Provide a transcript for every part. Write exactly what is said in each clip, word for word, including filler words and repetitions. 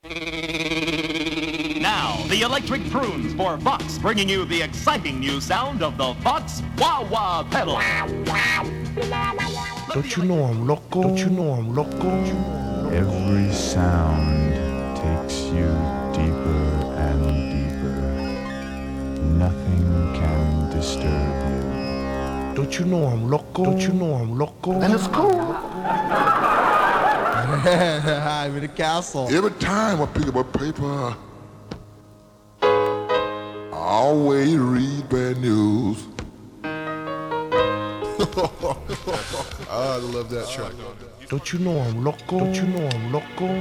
Now, the electric prunes for Vox, bringing you the exciting new sound of the Vox Wah-Wah pedal. Don't you know I'm loco? Don't you know I'm loco? Every sound takes you deeper and deeper. Nothing can disturb you. Don't you know I'm loco? Don't you know I'm loco? And it's cool. I'm in the castle. Every time I pick up a paper, I always read bad news. I love that track. Don't you know I'm loco? Don't you know I'm loco?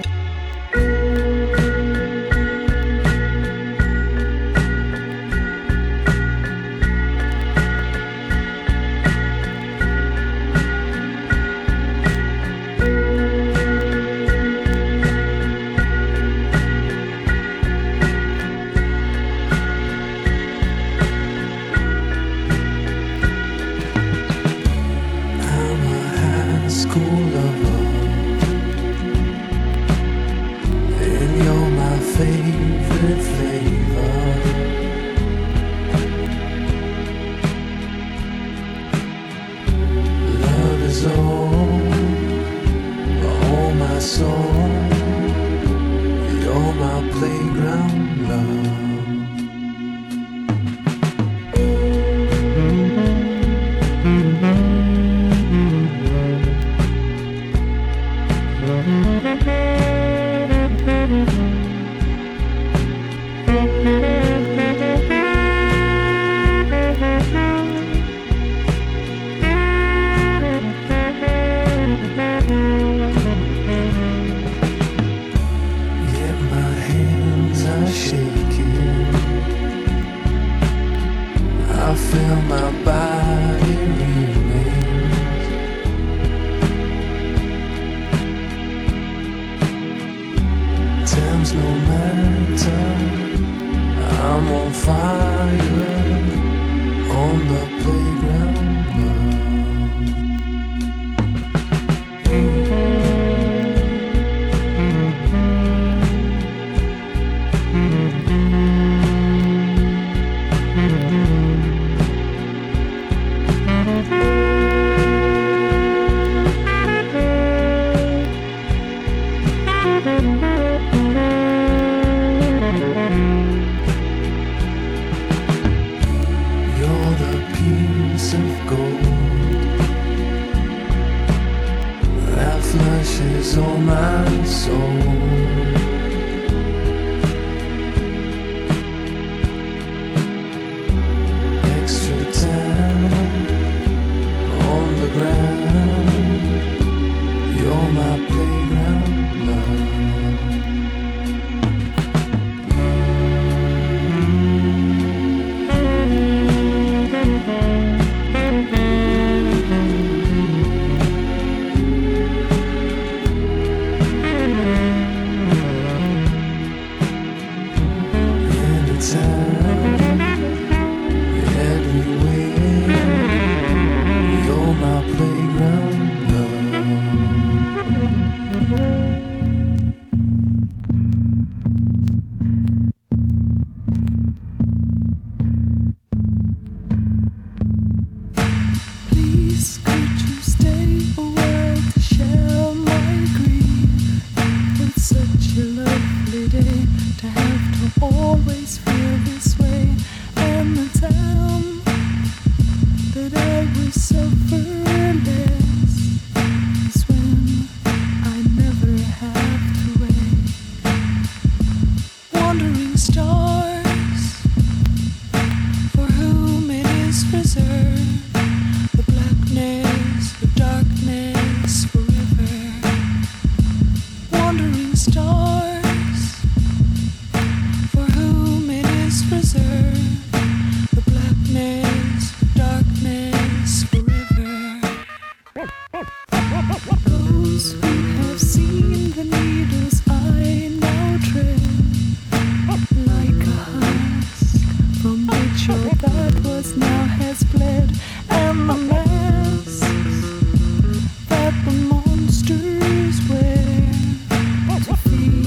That the monsters wear to feed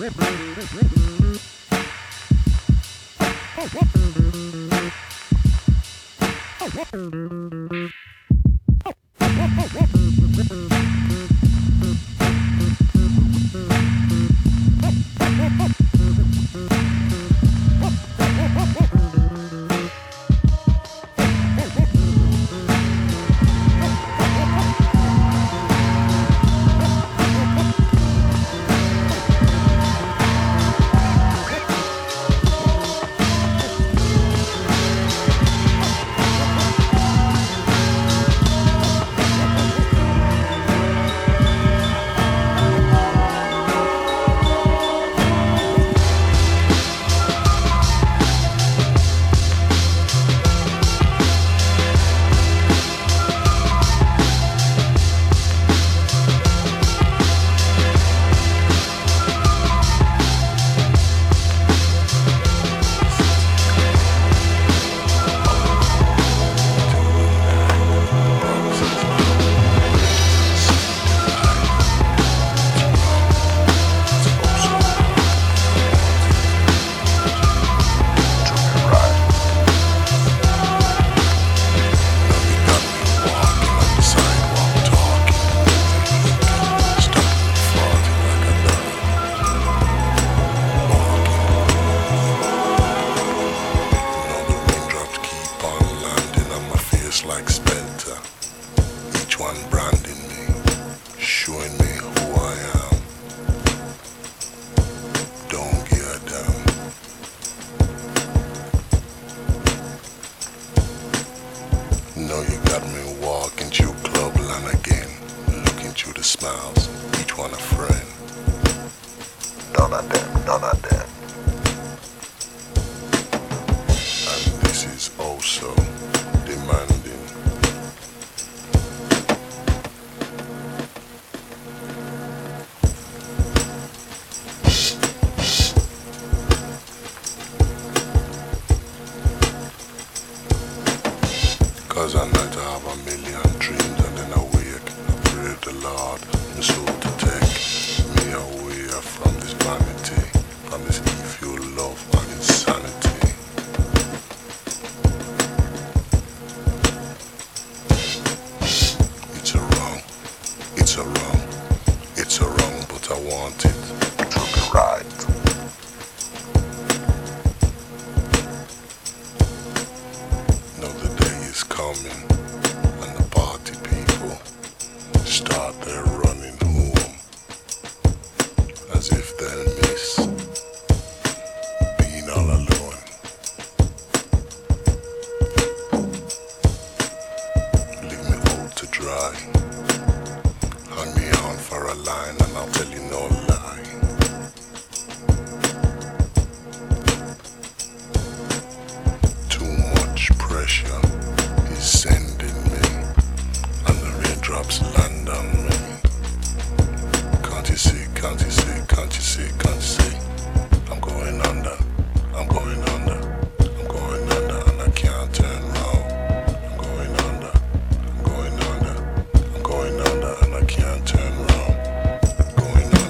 Going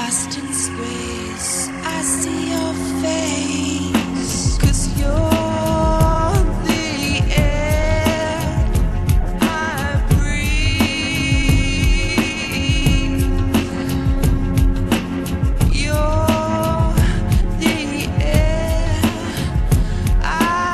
lost in space. I see your face, 'cause you're the air I breathe. You're the air I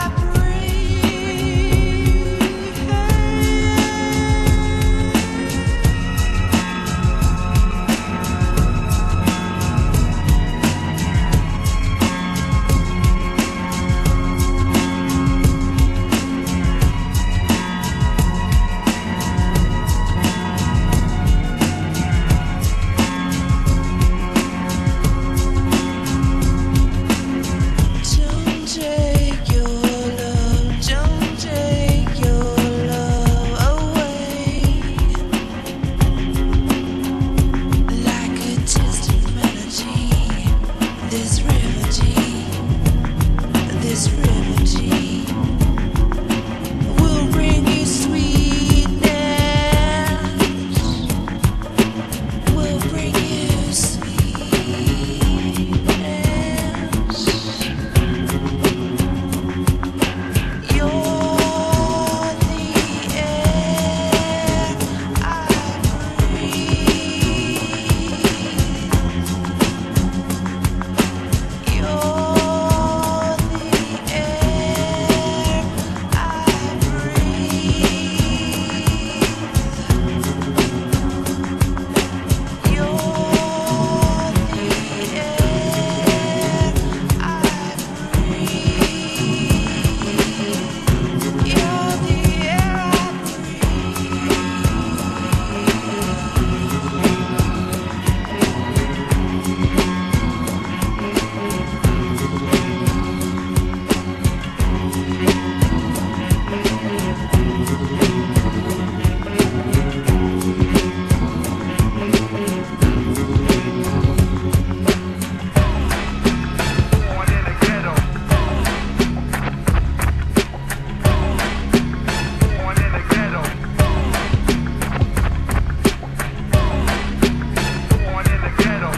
Don't take your love, don't take your love away. Like a distant melody, this remedy, this remedy will bring you sweetness, will bring you sweetness. You're the air I breathe. You're the air I breathe. You're the air I breathe. You're the air I Born in the ghetto. Born in the ghetto. Born in the ghetto.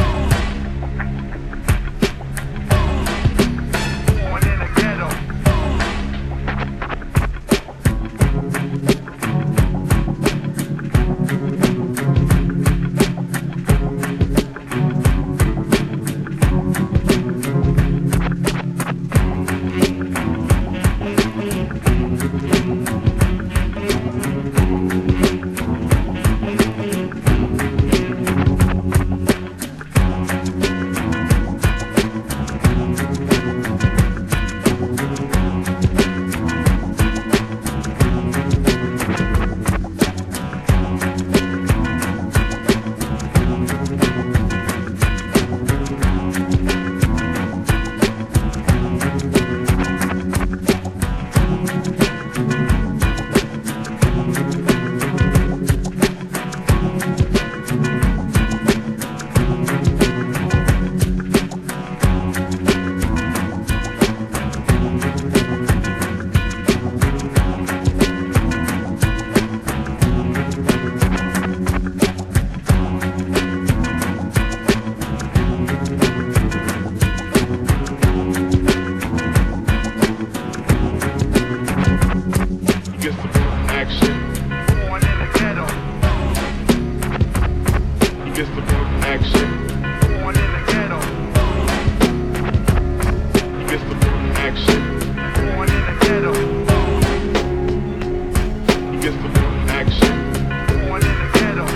Born in the ghetto. Born in the ghetto. Born in the ghetto. Born in the ghetto. Born in the ghetto.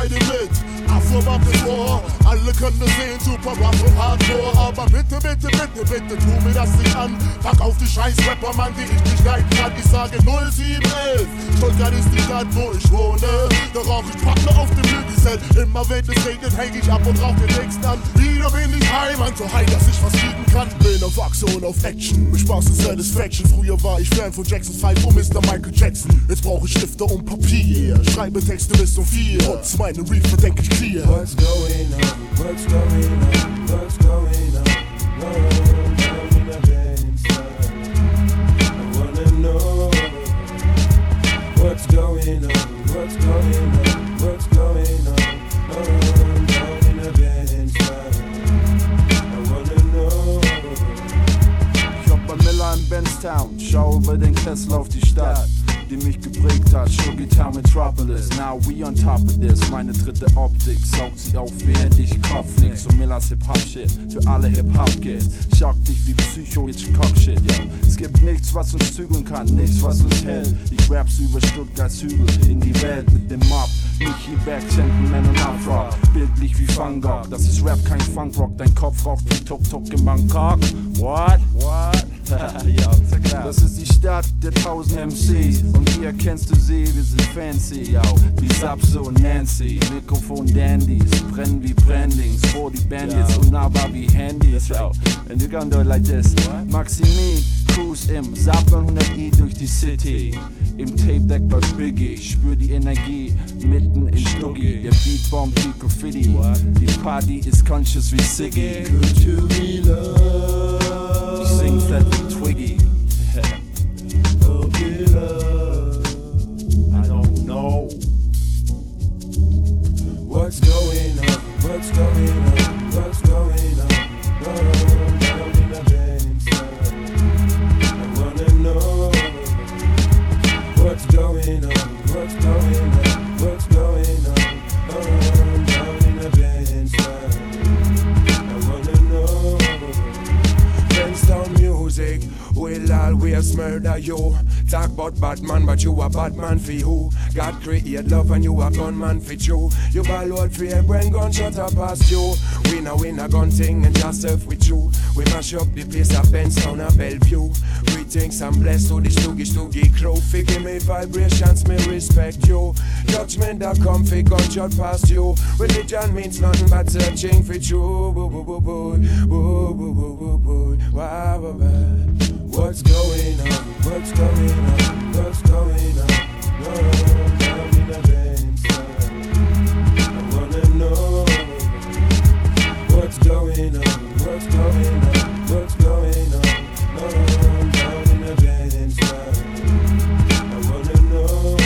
beide mit. Afro macht es vor, alle können es sehen, super Afro Hardcore. Aber bitte, bitte, bitte, bitte, tu mir das nicht an. Pack auf die scheiß Rapper, Mann, die ich nicht leiden kann. Ich sage null sieben elf, Stuttgart ist die Stadt, wo ich wohne. Da rauch ich Pappe auf dem Hügelzelt. Immer wenn es regnet, häng ich ab und rauch den nächsten an. Wieder bin ich Heimat, so high, dass ich was fliegen kann. Bin auf Achse und auf Action, mit Spaß und Satisfaction. Früher war ich Fan von Jackson five und Mister Michael Jackson. Jetzt brauch ich Stifte und Papier, schreibe Texte bis um vier. Trotz meine Reefer denk ich clear. What's going on? What's going on? What's going on? No, down in the inside. I wanna know what's going on? What's going on? What's going on? No, down in the inside. I wanna know. Ich hab bei Miller in Benstown, schau über den Kessel auf die Stadt, die mich geprägt hat, Sugar Town Metropolis. Now we on top of this, meine dritte Optik saugt sie auf, wie hätte ich Kopf nix. Und Millers Hip-Hop-Shit, für alle Hip-Hop-Kids. Schock dich wie Psycho, Hitchcock-Shit, yeah. Es gibt nichts, was uns zügeln kann, nichts, was uns hält. Ich raps über Stuttgarts Hügel in die Welt mit dem Mob. Michi Beck, Gentleman und Afro, bildlich wie Van Gogh. Das ist Rap, kein Funkrock, dein Kopf raucht wie Tuk-Tuk in Bangkok. What? What? Ja, das ist die Stadt der tausend M Cs. Und hier kennst du sie, wir sind fancy, yo. Wie Sapso und Nancy, Mikrofon Dandys, brennen wie Brandings, vor die Bandits und aber wie Handys, yo. And you gonna do it like this. Maximi, Cruise im Saab neunhundert i durch die City. Im Tape-Deck bei Biggie, spür die Energie mitten in Stuggi. Der Beat bombt wie Graffiti, die Party ist conscious wie Siggy. Could you be loved? Ich sing flat wie Twiggy. Oh, be loved. I don't know. What's going on? What's going on? What's going on? Oh, down in the inside. I wanna know what's going on? What's going on? What's going on? Oh, down in the inside. I wanna know. Benstown music will always murder you. Talk about Batman, but you a Batman for who? God create love and you a gunman for you. You ball out for your brain gunshot up past you. We know we a gun thing and just surf with you. We mash up the place at Benstown and Bellevue. Greetings and blessed to the stoogie stoogie crew. Give me vibrations, me respect you. Judgment that come for gunshot past you. Religion means nothing but searching for you. Boo boo boo boo boo boo boo boo boo. Wow, wow, wow. What's going on? What's going on? What's going on? No, down in the inside. I wanna know what's going on? What's going on? What's going on? No, down in the inside. I wanna know.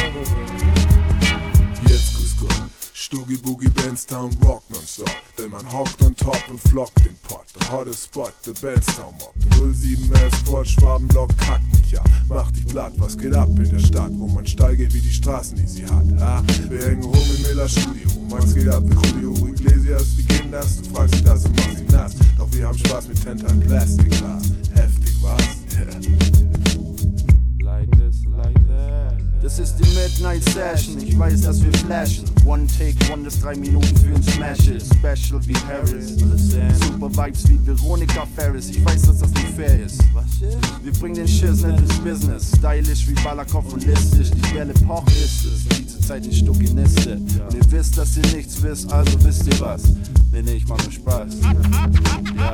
Jetzt grüß Gott, Stuggy Boogie Benstown Rock nonstop. Denn man hockt on top und flockt den Pot. Der hottest Spot, der Benstown Mob. Der null sieben S Sport, Schwabenblock kackt mich ja. Mach dich platt, was geht ab in der Stadt, wo man steil geht wie die Straßen, die sie hat. Ha? Wir hängen rum im Miller Studio. Max geht ab mit Julio Iglesias, wie geht denn das? Du fragst dich das und machst dich nass. Doch wir haben Spaß mit Tenta Plastikglas. Heftig, was? Yeah. Like this, like that. Das ist die Midnight Session, ich weiß, dass wir flashen. One Take, one bis drei Minuten für ein Smash ist. Special wie Harris, super Vibes wie Veronica Ferris. Ich weiß, dass das nicht fair ist. Wir bringen den Schiss nicht ins Business. Stylisch wie Balakov und listisch. Die Welle Poch ist es, die zurzeit in Stuckiniste. Und ihr wisst, dass ihr nichts wisst, also wisst ihr was. Nee, nee, ich mach nur Spaß. Ja.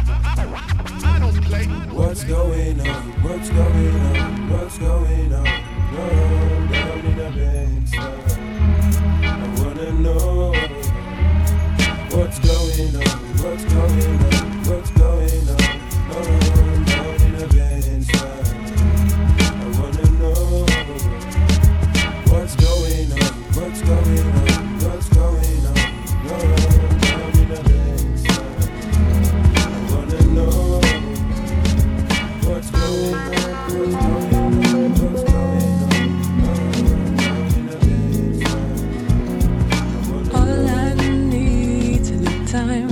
What's going on? What's going on? What's going on? No, down in the inside. I wanna know what's going on? What's going on? What's going on? Oh, down in the inside. I wanna know what's going on? What's going on? What's going on? No, down in the inside. I wanna know what's going on? What's going on? What's going on? All I need is the time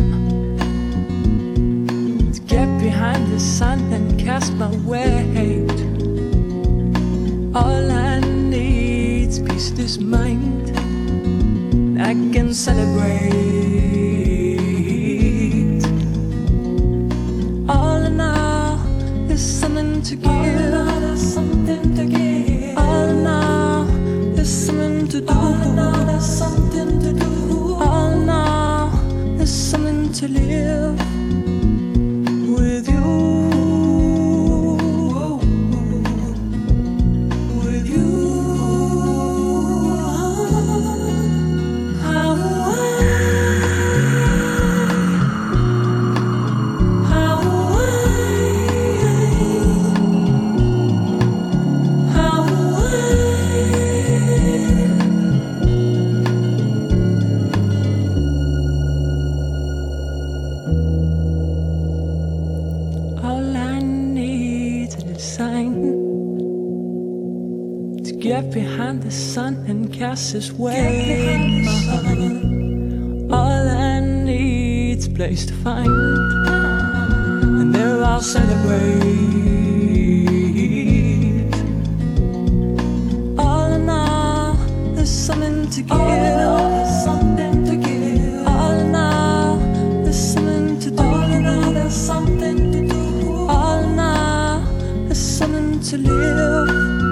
to get behind the sun and cast my weight. All I need is peace, this mind. I can and celebrate. All in all, there's something to give. All in all, there's something to give. All in all, there's something to do. All in all, there's something to do. All in all, there's something to live with you. Get behind the sun and cast his way. All I need's a place to find, and there I'll celebrate. All in all, there's something to give. All in all, there's something to give. All in all, there's something to do. All in all, there's something to do. All in all, there's something to live.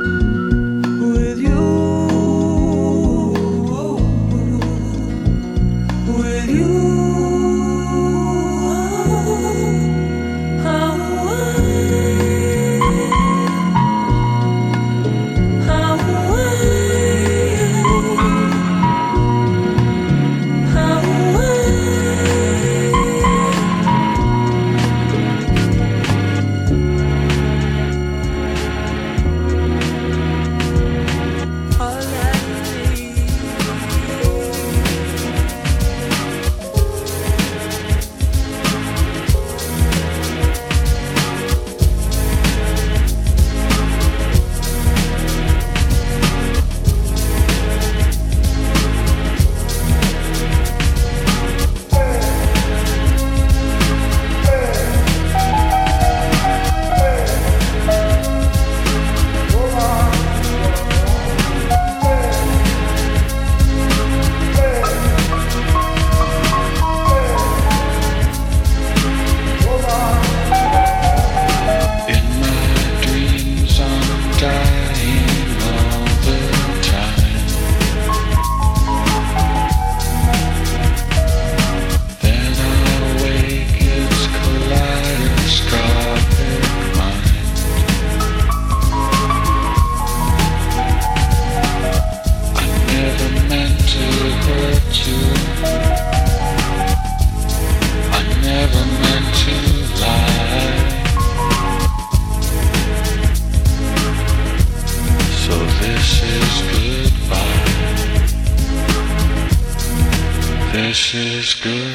This is good.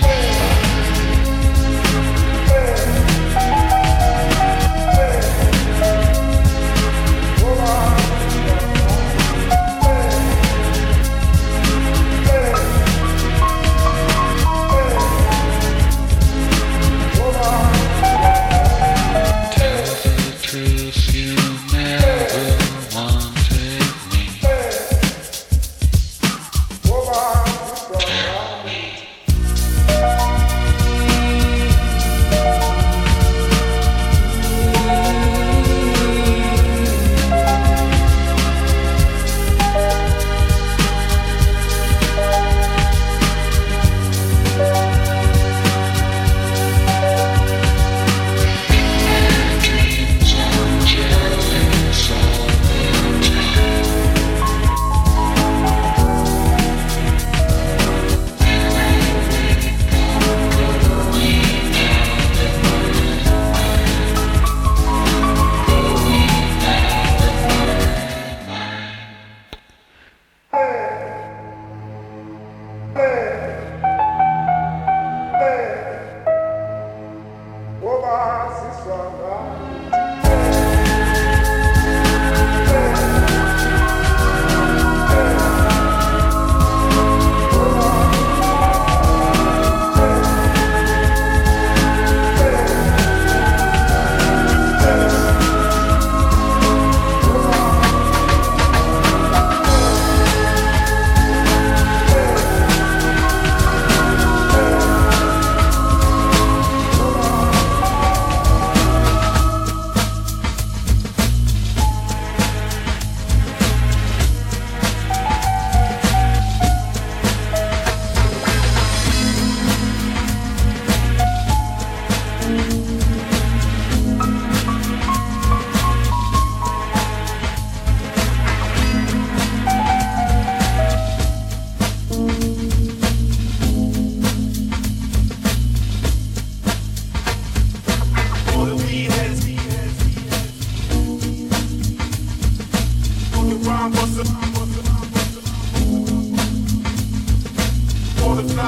Dreams on jelly.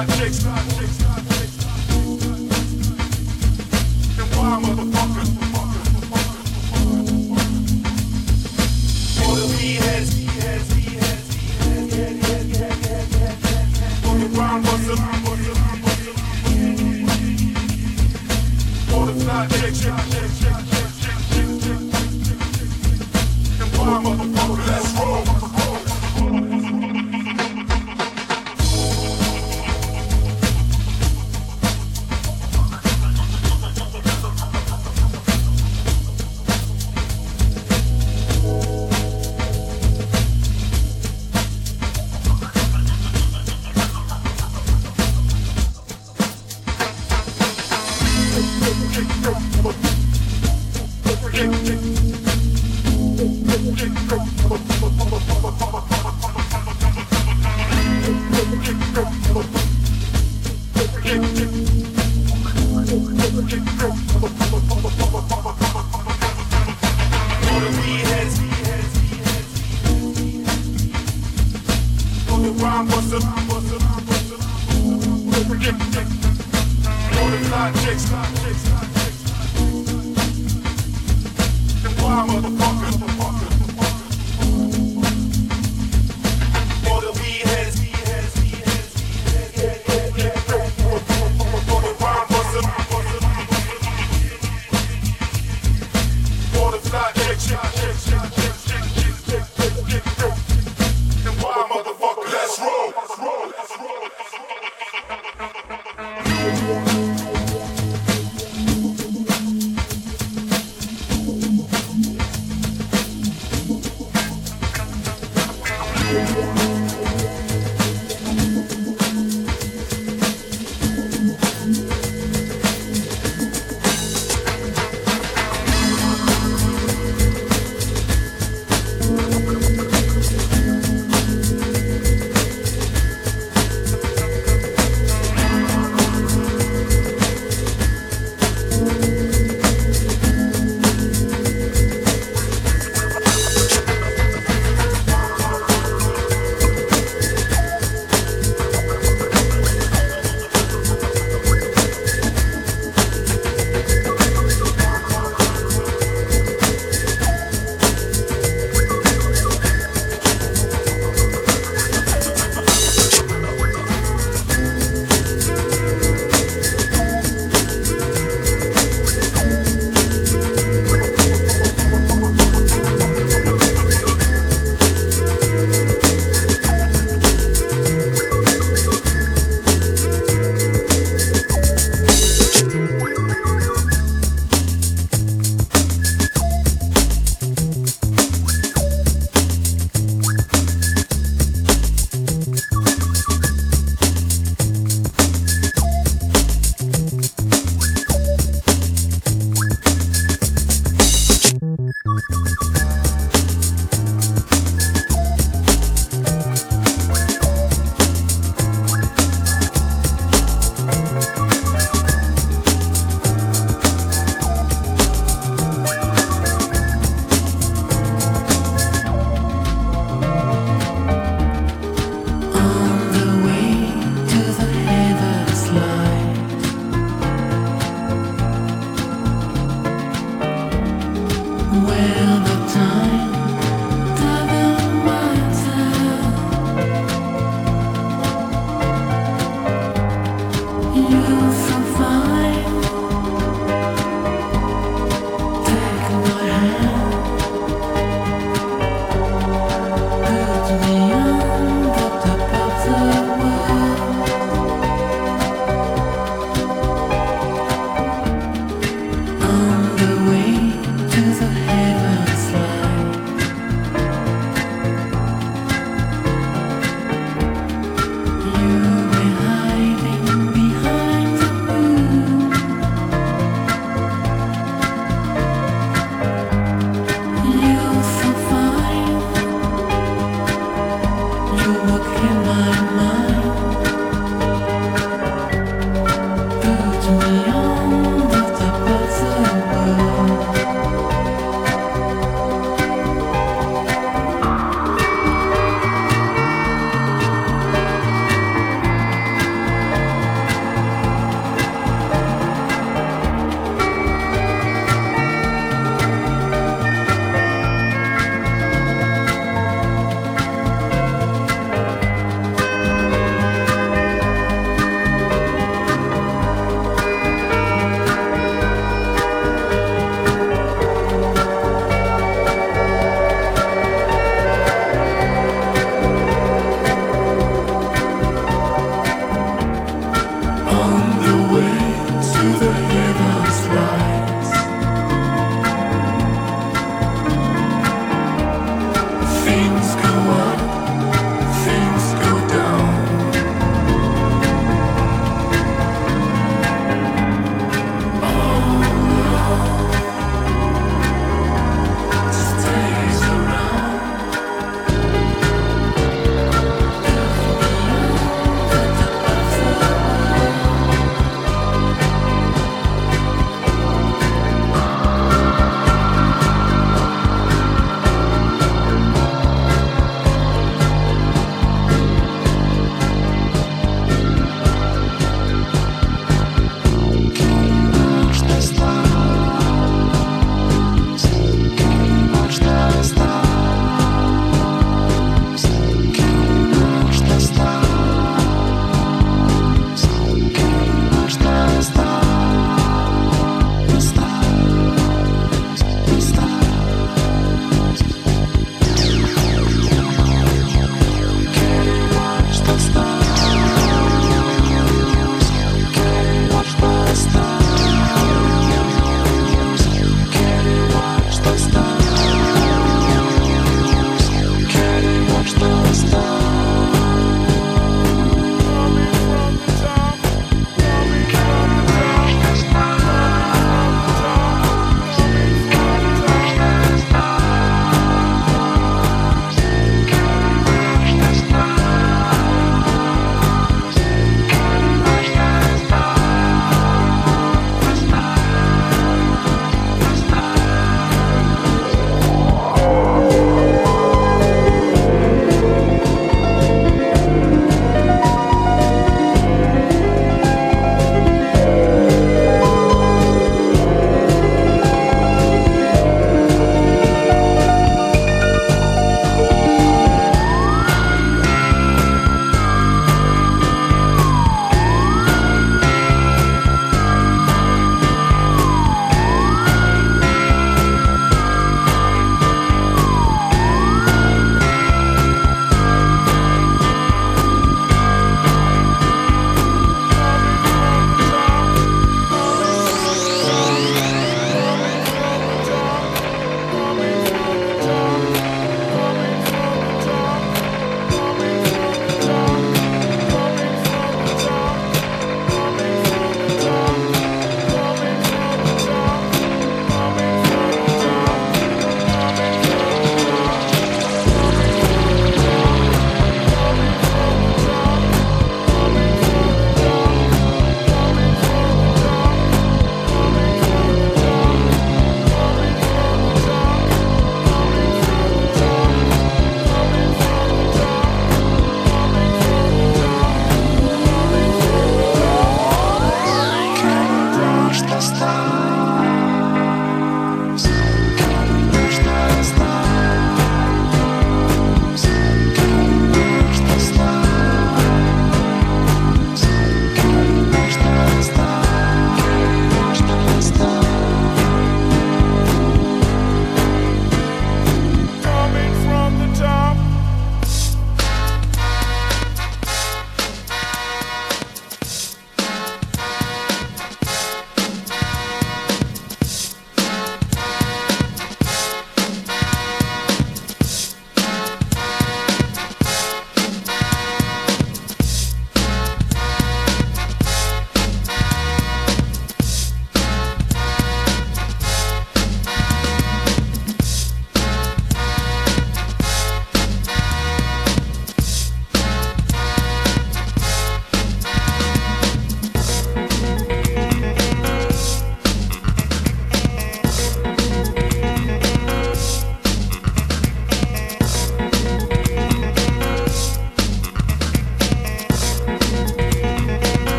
fly chicks, fly chicks, fly chicks, fly chicks. And why motherfuckers? All the weed heads, weed heads, weed heads, weed heads, head, head, head, head, head, head. On the ground, bust it, bust it, bust it. All the fly chicks, fly chicks, fly chicks, chicks, chicks, chicks, chicks. And why motherfuckers? Let's roll.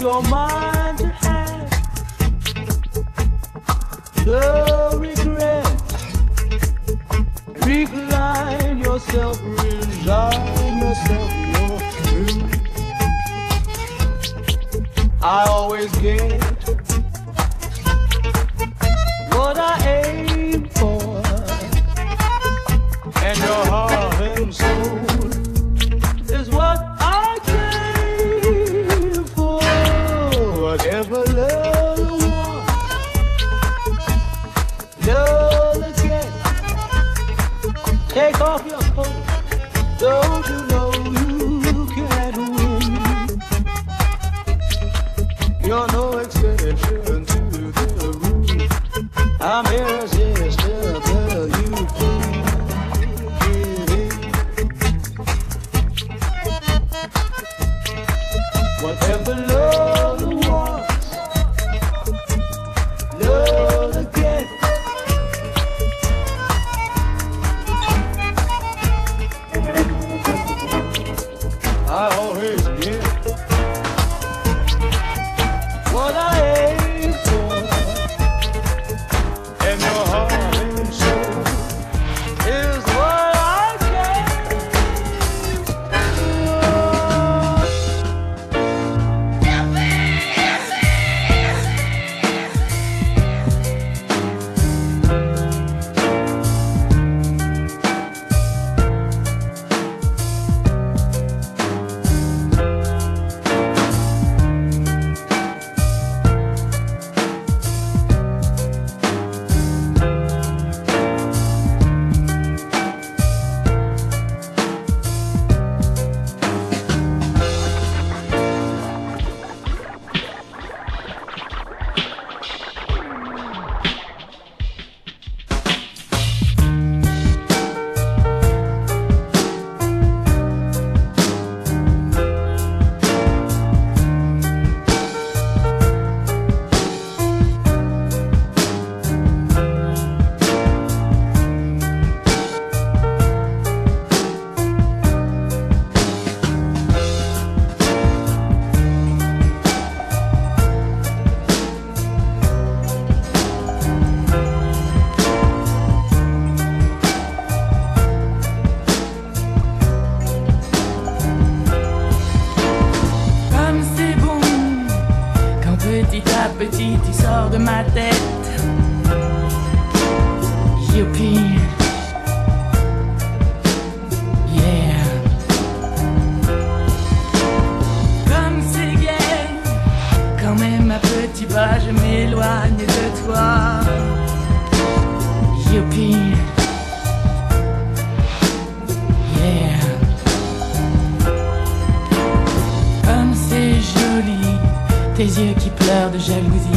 your mind to have no regret. Recline yourself, resign yourself, you're free. I always get what I aim for, and your heart and soul is what I came for. Whatever love you want, love again. Take off your coat, don't you know you can win? You're no exception to the rule. I'm irresistible, you whatever love wants, love again. I always get what I aim for, and your heart and soul is what I came petit, il sort de ma tête. Youpi. Yeah. Comme c'est gay, quand même à petit pas, je m'éloigne de toi. Youpi. Yeah. Comme c'est joli, tes yeux qui pleurent de jalousie.